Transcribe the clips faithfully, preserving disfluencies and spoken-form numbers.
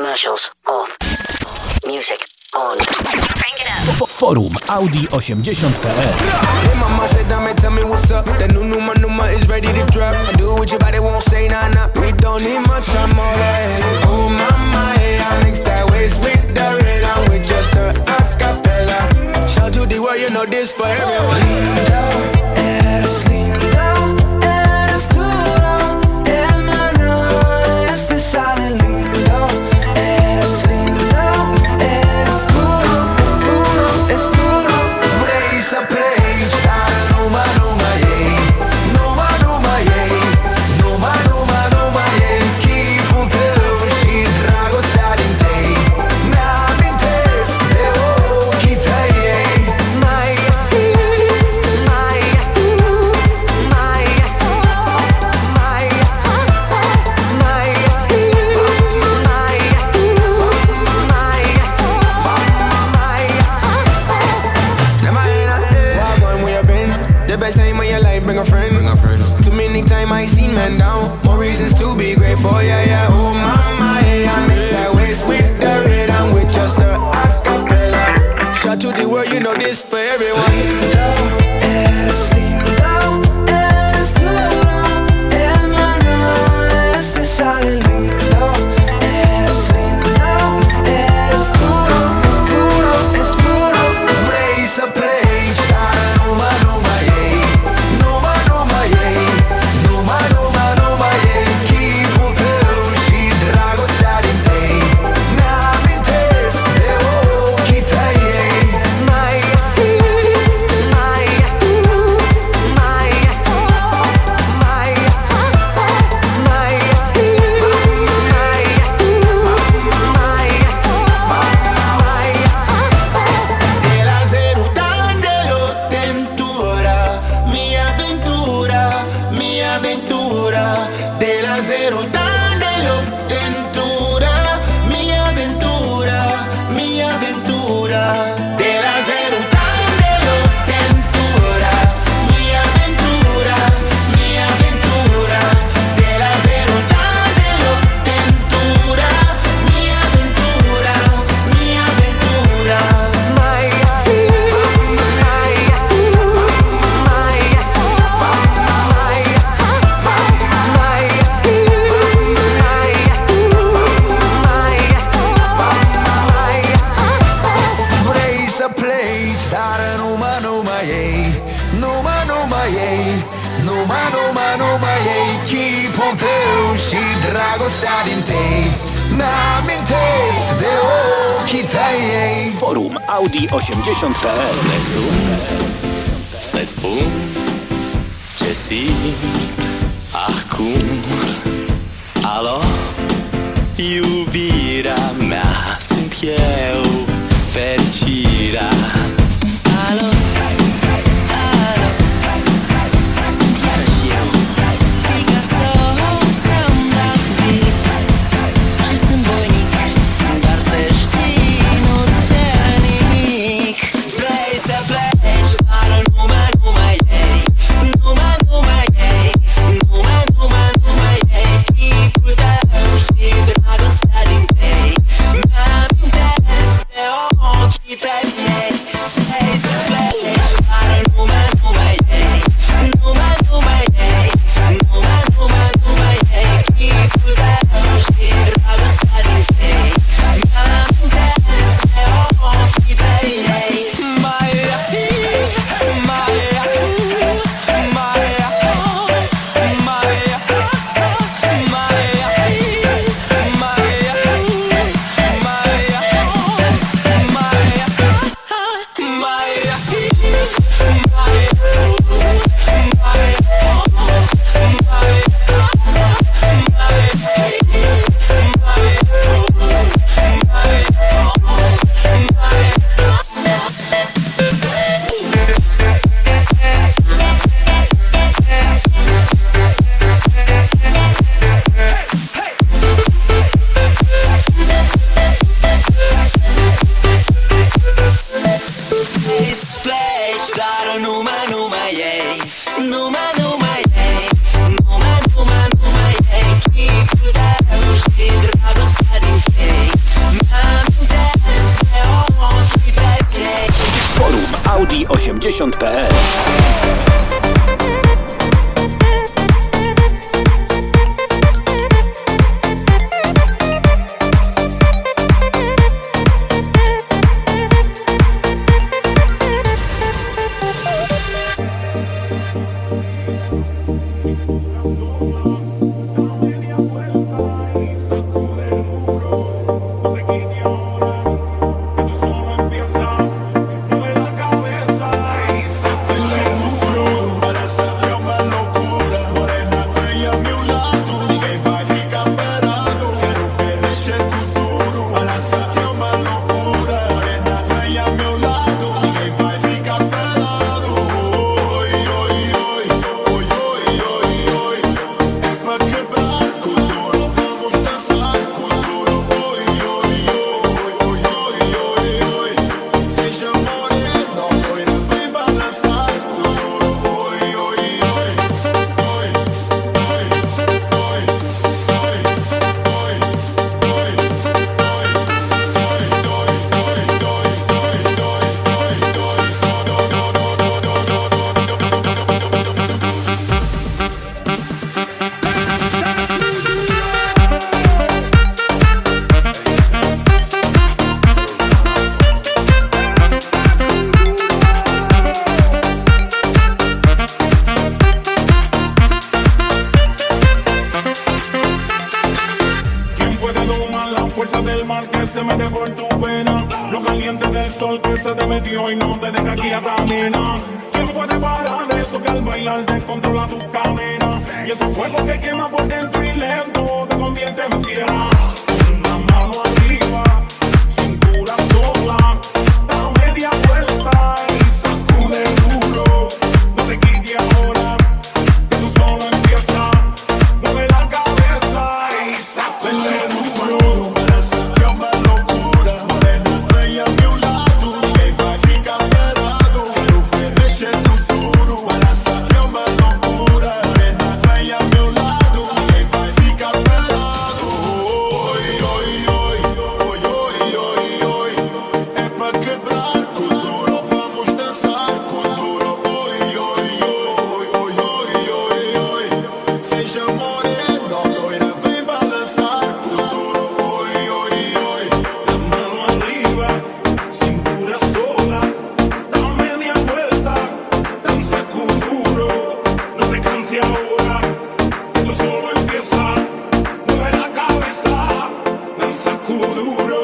Commercials off. Music on. Crank it up. Forum Audi osiemdziesiąt kropka p l. Hey mama said dame, tell me what's up. The new Numa Numa is ready to drop. I do what your body won't say nah nah. We don't need much, I'm all that. Oh mama, hey, I mix that waist with the rhythm with just a acapella. Shout to the world, you know this for everyone. Lindo, eres lindo, eres puro, hermano, especial y lindo. Eres lindo, eres puro, es puro, es puro. Raise a page, start Numa Numa, yeah. Numa Numa, yeah. Numa Numa, Numa, yeah. Keep on telling she drago starting day. Nam interes, te okita, yeah. Maya, Maya, Maya, Maya, the best time of your life, bring a friend. Bring a friend. Too many times I seen men down. More reasons to be grateful, yeah, yeah. Oh mama, yeah, I mix that waist with the rhythm with just a acapella. Shout to the world, you know this for everyone. Lindo, eres lindo, eres puro, hermano, especial y lindo. Eres lindo, eres puro, es puro, es puro. Raise a page, start a Numa Numa, yeah. Numa Numa, yeah. Numa Numa, Numa, yeah. Keep on telling she drago starting day. Nam interes, te okita, yeah. Maya, Maya, Maya, Maya, Maya, de la Zerután de lo Tentura, mi aventura, mi aventura. De la Zerután de lo Tentura, mi aventura, mi aventura. De la Zerután de lo Tentura, mi aventura, mi aventura. De la Zerután de lo Tentura, mi aventura, mi aventura. Maya, Maya, Maya, raise a plate, start a Numa Numa, yeah. Numa Numa, yeah. Numa Numa, Numa, yeah. Keep on telling she drago starting day. Nam interes, te okita, yeah. Forum Audi osiemdziesiąt kropka p l. Să-ți spun ce simt acum. Alo, iubirea mea, sunt eu, fericirea. Alo, alo, sunt iarăși eu, Picasso, ți-am dat pic și sunt voinic, dar să știi, nu-ți cer nimic. Vrei să pleci, dar Numa Numa, ei. Numa Numa, ei. Numa Numa, Numa, ei. Chipul tău și dragostea din tei. Mi-amintesc de ochii tăi. puede domar la fuerza del mar que se mete por tu pena? Lo caliente del sol que se te metió y no te deja quieta, nena. ¿Quién puede parar eso que al bailar descontrola tus cadenas? Y ese fuego que quema por dentro y lento te convierte en fiera. Una mano arriba, cintura sola, da media vuelta y sacude duro. No te quites ahora, que tú solo empiezas. Mueve la cabeza y sacude duro. Para saciar a loucura, morena feia a meu lado, ninguém vai ficar parado. Quero ver mexer no duro. Para saciar a loucura, morena feia a meu lado, ninguém vai ficar parado. Oi, oi, oi, oi, oi, oi, oi. É pra quebrar com duro, vamos dançar com duro. Oi, oi, oi, oi, oi, oi, oi. Seja morena, loira, vem balançar com duro. Oi, oi, oi. La mano arriba, cintura sola, da media vuelta, danza duro. No te canses ahora, que tú solo empiezas. Mueve la cabeza, danza duro.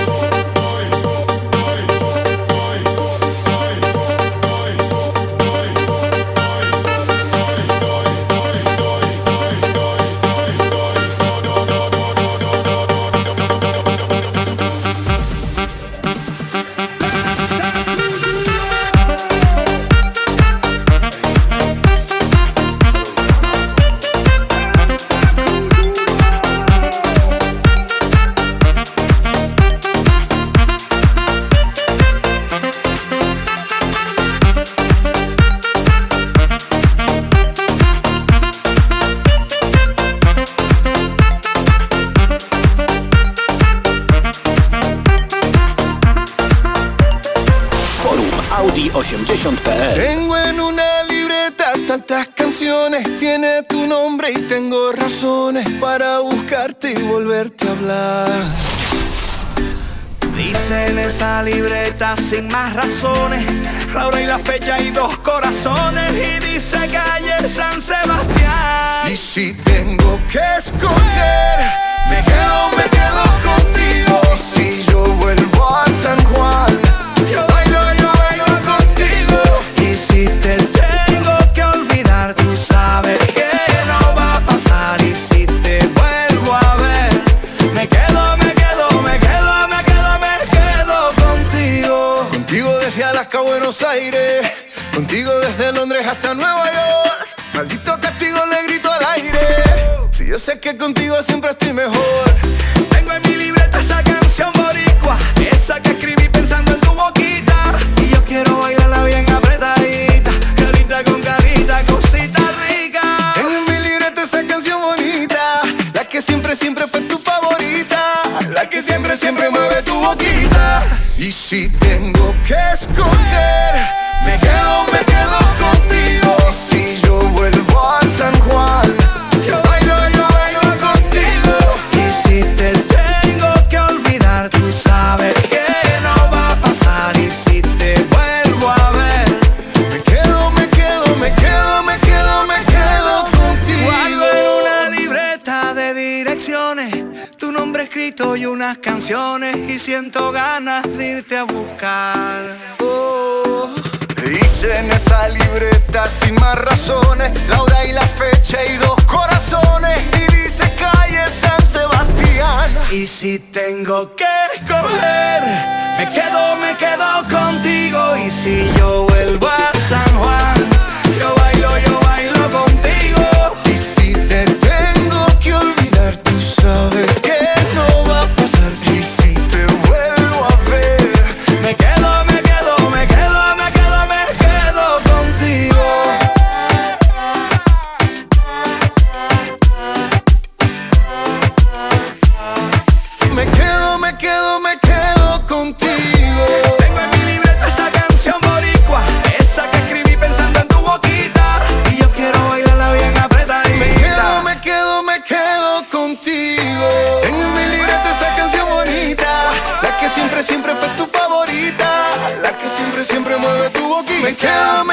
Forum Audi osiemdziesiąt kropka pe el. Tengo en una libreta tantas canciones, tiene tu nombre y tengo razones para buscarte y volverte a hablar. Dice en esa libreta sin más razones, la hora y la fecha y dos corazones. Y dice calle San Sebastián. Y si tengo que escoger, me quedo, me quedo contigo. Y si yo vuelvo a San Juan, Yo bailo, yo bailo contigo. Y si te tengo que olvidar, tú sabes que no va a pasar. Y si te vuelvo a ver, me quedo, me quedo, me quedo, me quedo, me quedo contigo. contigo desde Alaska a Buenos Aires, contigo desde Londres hasta Nueva York. Maldito castigo le grito al aire, si yo sé que contigo siempre estoy mejor. Tengo en mi libreta esa canción boricua, esa que escribí pensando en tu boquita. Y yo quiero bailarla bien apretadita, carita con carita, cosita rica. Tengo en mi libreta esa canción bonita, la que siempre, siempre fue tu favorita, la que siempre, siempre mueve tu boquita. Y si tengo que escoger, me quedo, me quedo contigo. Y si yo vuelvo a San Juan, Yo bailo, yo bailo contigo. Y si te tengo que olvidar, tú sabes que no va a pasar. Y si te vuelvo a ver, me quedo, me quedo, me quedo, me quedo, me quedo contigo. guardo en una libreta de direcciones tu nombre escrito y unas canciones. Y siento ganas de irte a buscar. Oh, dice en esa libreta sin más razones, la hora y la fecha y dos corazones. Y dice calle San Sebastián. Y si tengo que escoger, me quedo, me quedo contigo. Y si yo vuelvo a San Juan, yo bailo, yo bailo contigo. Y si te tengo que olvidar, tú sabes que no va a pasar. Y si te vuelvo a ver, Me quedo, me quedo, me quedo, me quedo, me quedo contigo. me quedo, me quedo, me quedo contigo. Tengo en mi libreta esa canción boricua, esa que escribí pensando en tu boquita. Y yo quiero bailarla bien apretadita. Me quedo, me quedo, me quedo contigo. Tengo en mi libreta esa canción bonita, la que siempre, siempre fue tu favorita, la que siempre, siempre mueve tu boquita. Me quedo, me